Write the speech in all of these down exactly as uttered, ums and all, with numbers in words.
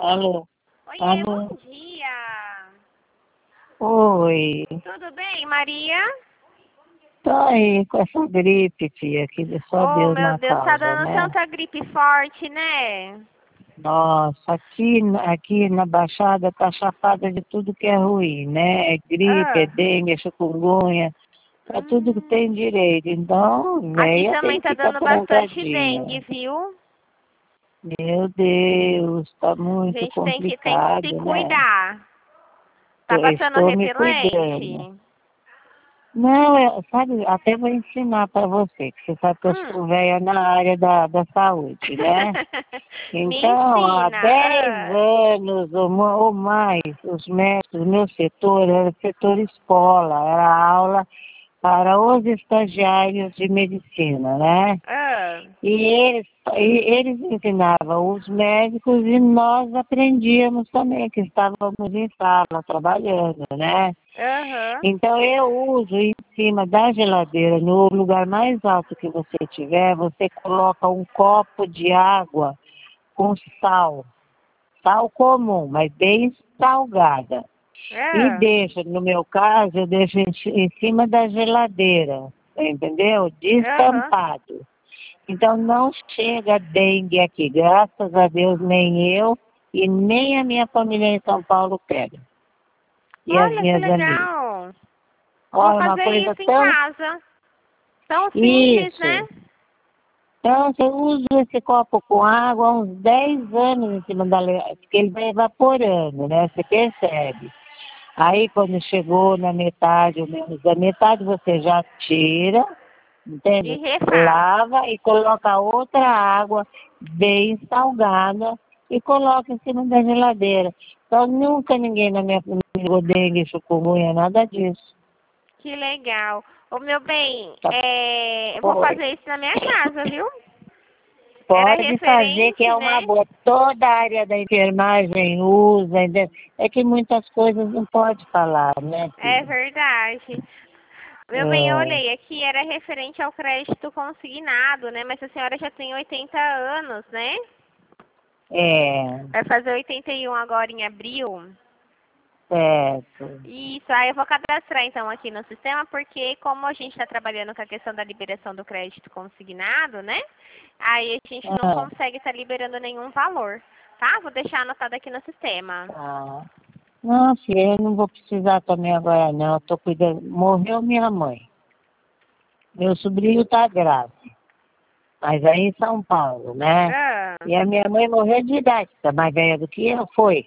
Alô? Oiê, Alô? bom dia. Oi. Tudo bem, Maria? Tô aí com essa gripe, tia, que só Oh, Deus meu na Deus, tá causa, dando né? tanta gripe forte, né? Nossa, aqui, aqui na Baixada tá chapada de tudo que é ruim, né? É gripe, é Ah, dengue, é chikungunya, é tudo que hum. tem direito. Então, Aqui véia também tem que tá ficar dando bastante dengue, trancadinha. viu? Meu Deus, tá A muito gente tem que, tem que se complicado, né? cuidar. Tá Tô- passando Estou me cuidando. repelente? Não, eu, sabe, até vou ensinar para você, que você sabe que eu Hum. sou velha na área da, da saúde, né? Me Então, há ensina. dez Ah. anos ou, ma- ou mais, os médicos do meu setor, era setor escola, era aula para os estagiários de medicina, né? Ah. E eles, e eles ensinavam os médicos e nós aprendíamos também, que estávamos em sala trabalhando, né? Aham. Então eu uso em cima da geladeira, no lugar mais alto que você tiver, você coloca um copo de água com sal, sal comum, mas bem salgada. E Ah. deixa, no meu caso, eu deixo em, ci- em cima da geladeira, entendeu? Aham. Destampado. Então não chega dengue aqui, graças a Deus nem eu e nem a minha família em São Paulo pega. E as Olha que minhas amigas. legal. Vou Olha, uma fazer coisa isso em tão. casa. Tão simples, né? Isso. Então, eu uso esse copo com água há uns dez anos em cima da le- porque ele vai evaporando, né? Você percebe. Aí, quando chegou na metade, ou menos da metade, você já tira, E entende? refaz. Lava e coloca outra água bem salgada e coloca em cima da geladeira. Então, nunca ninguém na minha família pegou dengue, chikungunya, nada disso. Que legal. Ô, meu bem, Tá? é, eu vou Oi. fazer isso na minha casa, viu? Era Pode fazer que referente, é uma né? boa. Toda a área da enfermagem usa, entendeu? É que muitas coisas não pode falar, né, É filho? verdade. Meu bem, eu É, olhei aqui, era referente ao crédito consignado, né? Mas a senhora já tem oitenta anos, né? é, Vai fazer oitenta e um agora em abril. certo. Isso, aí eu vou cadastrar então aqui no sistema, porque como a gente está trabalhando com a questão da liberação do crédito consignado, né? Aí a gente não Ah, consegue estar liberando nenhum valor, tá? Vou deixar anotado aqui no sistema. tá. Não, filha, eu não vou precisar também agora, não. Eu tô cuidando. Morreu minha mãe. Meu sobrinho tá grave, mas aí em São Paulo, né? Ah. E a minha mãe morreu de idade, tá mais velha do que eu, foi.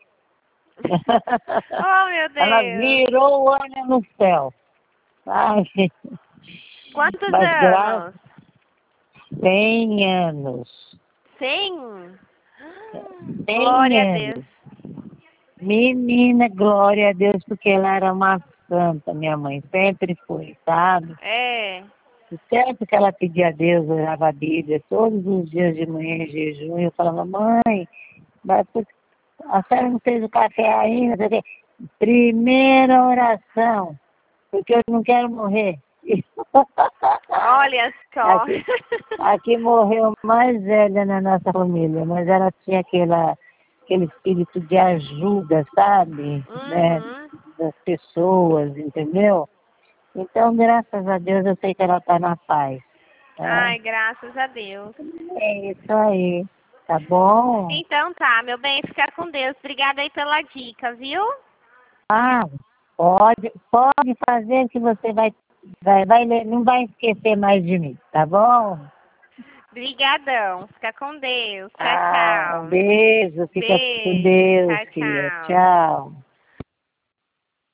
Oh, meu Ela Deus! virou o olho no céu. Ai, Quantos mas graças anos? cem anos. Cem? cem Glória a Deus. anos. Menina, glória a Deus, porque ela era uma santa, minha mãe. Sempre foi, sabe? É. E sempre que ela pedia a Deus, eu orava a Bíblia, todos os dias de manhã em jejum, eu falava, mãe, mas por- a senhora não fez o café ainda? Não sei o quê. Primeira oração, porque eu não quero morrer. Olha só. Aqui, aqui morreu mais velha na nossa família, mas ela tinha aquela, aquele espírito de ajuda, sabe? Né? Uhum. Das pessoas, entendeu? Então, graças a Deus, eu sei que ela está na paz. Tá? Ai, graças a Deus. É isso aí. Tá bom? Então tá, meu bem, fica com Deus. Obrigada aí pela dica, viu? Ah, pode, pode fazer que você vai, vai, vai, le- não vai esquecer mais de mim, tá bom? Brigadão. Fica com Deus. Tchau, Ah, um tchau. beijo, fica com Beijo. Deus, Tchau, filha. tchau. Tchau.